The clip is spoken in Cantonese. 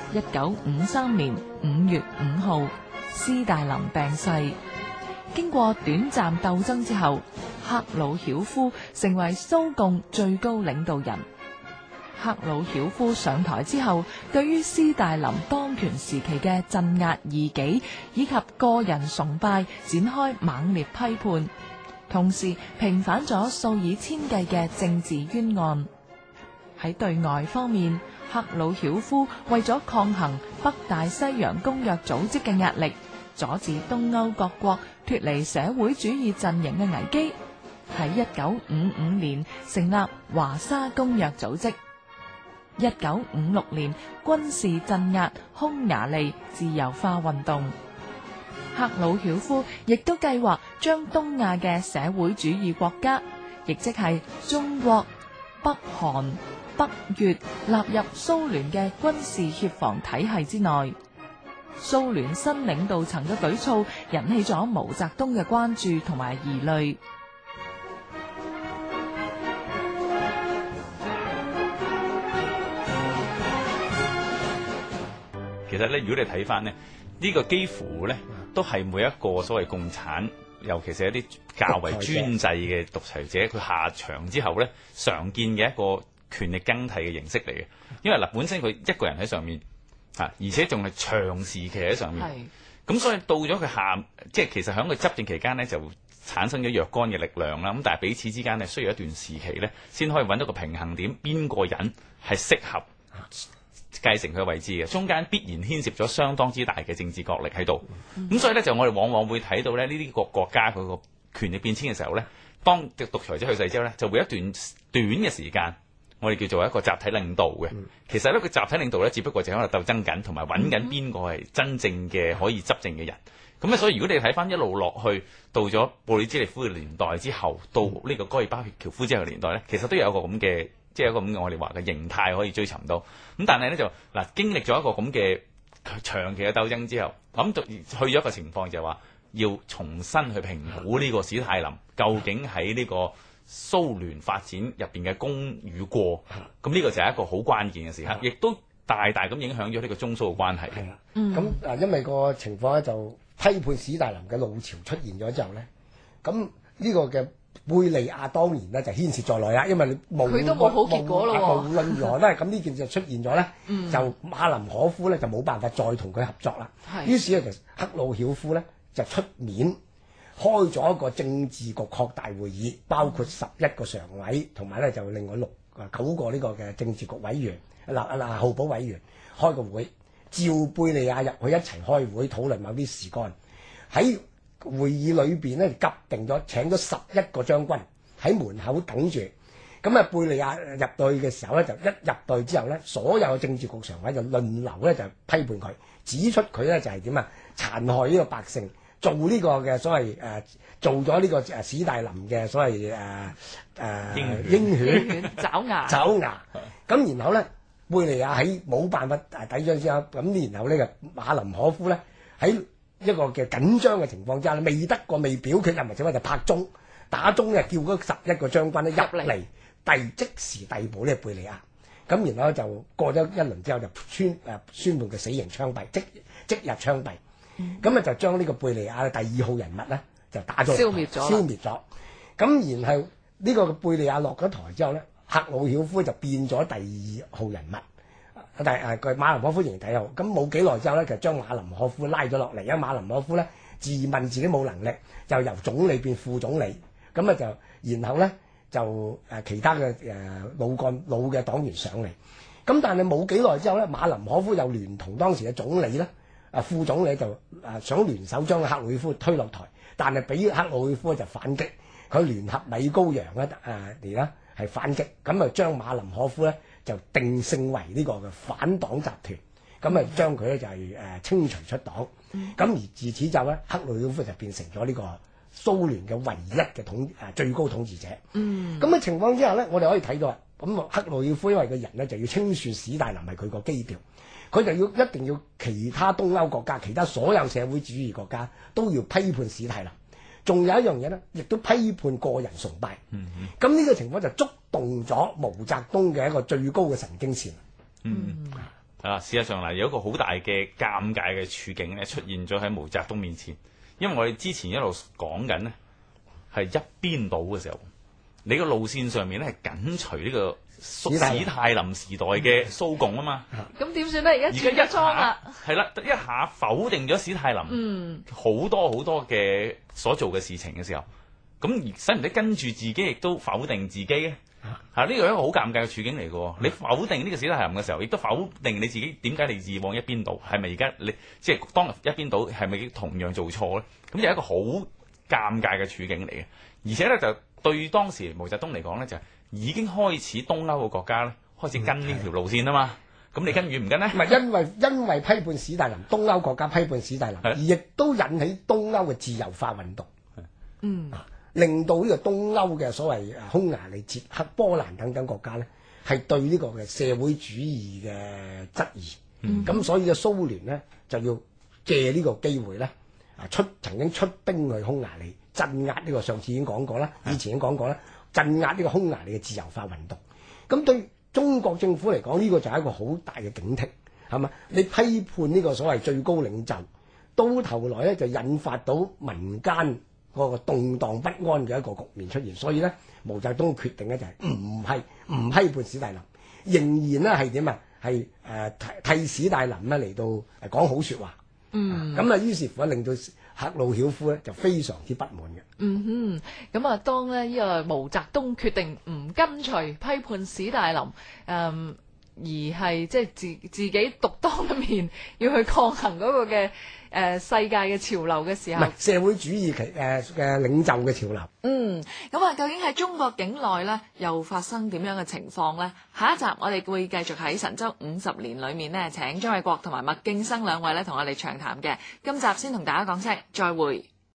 1953年5月5號，斯大林病逝。經過短暫鬥爭之後，赫魯曉夫成為蘇共最高領導人。赫魯曉夫上台之後，對於斯大林當權時期嘅鎮壓異己以及個人崇拜展開猛烈批判，同時平反咗數以千計嘅政治冤案。喺對外方面，赫魯曉夫為咗抗衡北大西洋公約組織嘅壓力，阻止東歐各國脫離社會主義陣營嘅危機，喺1955年成立華沙公約組織。1956年軍事鎮壓匈牙利自由化運動。赫魯曉夫亦都計劃將東亞嘅社會主義國家，亦即係中國、北韓、北越納入蘇聯嘅軍事協防體系之內。蘇聯新領導層嘅舉措引起咗毛澤東嘅關注同埋疑慮。 其實咧，如果你睇翻呢，呢個幾乎咧都係每一個所謂共產，尤其是一啲較為專制嘅獨裁者，佢下場之後咧，常見嘅一個權力更替嘅形式嚟嘅。因為嗱，本身佢一個人喺上面啊，而且仲係長時期喺上面，咁所以到咗佢下，即係其實喺佢執政期間咧，就產生咗若干嘅力量啦。咁但係彼此之間咧，需要一段時期咧，先可以揾到個平衡點，邊個人係適合繼承佢嘅位置嘅，中間必然牽涉咗相當之大嘅政治角力喺度。咁所以咧，就我哋往往會睇到咧，呢啲國家佢個權力變遷嘅時候咧，當獨裁者去世之後咧，就會一段短嘅時間，我哋叫做一個集體領導嘅。其實咧，佢集體領導咧，只不過就喺度鬥爭緊，同埋揾緊邊個係真正嘅可以執政嘅人。咁所以如果你睇翻一路落去，到咗布里茲利夫嘅年代之後，到呢個戈爾巴喬夫之後嘅年代咧，其實都有一個咁嘅。即係一個咁嘅我哋話嘅形態可以追尋到，咁但係咧就嗱經歷咗一個咁嘅長期嘅鬥爭之後，咁就去咗一個情況就係話要重新去評估呢個史太林究竟喺呢個蘇聯發展入邊嘅功與過，咁呢個就係一個好關鍵嘅時刻，亦都大大咁影響咗呢個中蘇嘅關係。 咁因為個情況咧就批判史太林嘅浪潮出現咗之後咧，咁呢個嘅貝利亞當年咧就牽涉在內啦，因為你佢都冇好結果咯喎。 無論如何咧，咁呢件事就出現咗咧，就馬林可夫咧就冇辦法再同佢合作啦。於是咧就赫魯曉夫咧就出面開咗一個政治局擴大會議，包括11個常委，同埋咧就另外9個呢個嘅政治局委員、候補委員開個會，召貝利亞入去一齊開會討論某啲事幹。喺會議裏邊咧急定咗請咗11個將軍喺門口等住，咁啊貝利亞入隊嘅時候咧就一入隊之後咧，所有嘅政治局常委就輪流咧就批判佢，指出佢咧就係點啊殘害呢個百姓，做呢個嘅所謂做咗呢個史大林嘅所謂鷹犬爪牙， 咁然後咧貝利亞喺冇辦法抵將之後，咁然後呢個馬林可夫咧喺一個嘅緊張嘅情況之下，未得過未表決，任何情況就拍鐘打鐘嘅，叫嗰11個將軍咧入嚟即時逮捕呢個貝利亞。咁然後就過咗一輪之後就宣判佢死刑槍斃，即日槍斃。咁就將呢個貝利亞嘅第2號人物咧就打咗消滅咗。咁然後呢個貝利亞落咗台之後咧，赫魯曉夫就變咗第2號人物。佢馬林可夫仍然睇好，咁冇幾耐之後咧，就將馬林可夫拉咗落嚟。因為馬林可夫咧自問自己冇能力，就由總理變副總理，咁然後咧就其他嘅老嘅黨員上嚟，咁但係冇幾耐之後咧，馬林可夫又聯同當時嘅總理咧副總理就想聯手將赫魯曉夫推落台，但係俾赫魯曉夫就反擊，佢聯合米高揚咧嚟啦係反擊，咁將馬林可夫咧就定性為呢個嘅反黨集團，咁將佢咧就係清除出黨，咁而自此就咧赫魯曉夫就變成咗呢個蘇聯嘅唯一嘅最高統治者。咁嘅情況之下咧，我哋可以睇到咁赫魯曉夫因為個人咧就要清算史大林係佢個基調，佢就一定要其他東歐國家、其他所有社會主義國家都要批判史太林。仲有一樣嘢咧，亦都批判個人崇拜。咁呢個情況就觸動咗毛澤東嘅一個最高嘅神經線。 事實上嗱，有一個好大嘅尷尬嘅處境咧，出現咗喺毛澤東面前。因為我哋之前一路講緊呢，係一邊倒嘅時候，你個路線上面咧係緊隨呢個史太林時代嘅蘇共啊嘛。 咁點算咧？而家轉咗倉啦， 係啦，一下否定咗史太林好多好多嘅所做嘅事情嘅時候，咁使唔使跟住自己亦都否定自己咧？呢個係一個好尷尬嘅處境嚟嘅。你否定呢個史太林嘅時候，亦都否定你自己點解你以往一邊倒，係咪而家你即係當一邊倒係咪同樣做錯咧？咁就係一個好尷尬嘅處境嚟嘅。而且咧就對當時毛澤東嚟講咧，就已經開始東歐嘅國家咧開始跟呢條路線啊嘛。咁你跟與唔跟咧？ 唔係因為批判史大林，東歐國家批判史大林，而亦都引起東歐嘅自由化運動。令到呢個東歐嘅所謂匈牙利、捷克、波蘭等等國家咧，係對呢個嘅社會主義嘅質疑。咁所以嘅蘇聯咧就要借呢個機會咧，曾經出兵去匈牙利鎮壓呢個，上次已經講過啦，以前已經講過啦，鎮壓呢個匈牙利嘅自由化運動。咁對中國政府嚟講，呢個就係一個好大嘅警惕，係嘛？你批判呢個所謂最高領袖，到頭來咧就引發到民間嗰個動盪不安嘅一個局面出現，所以咧毛澤東決定咧就係唔批判史大林，仍然咧係點啊？係替史大林咧嚟到講好説話。咁於是乎令到赫魯曉夫咧就非常之不滿嘅。 咁啊，當咧呢個毛澤東決定唔跟隨批判史大林，而係即係自己獨當一面，要去抗衡嗰個嘅世界嘅潮流嘅時候， 唔係社會主義嘅領袖嘅潮流。 咁啊，究竟喺中國境內咧，又發生點樣嘅情況咧？下一集我哋會繼續喺神州50年裏面咧，請張衛國同埋麥敬生兩位咧同我哋長談嘅。今集先同大家講聲再會。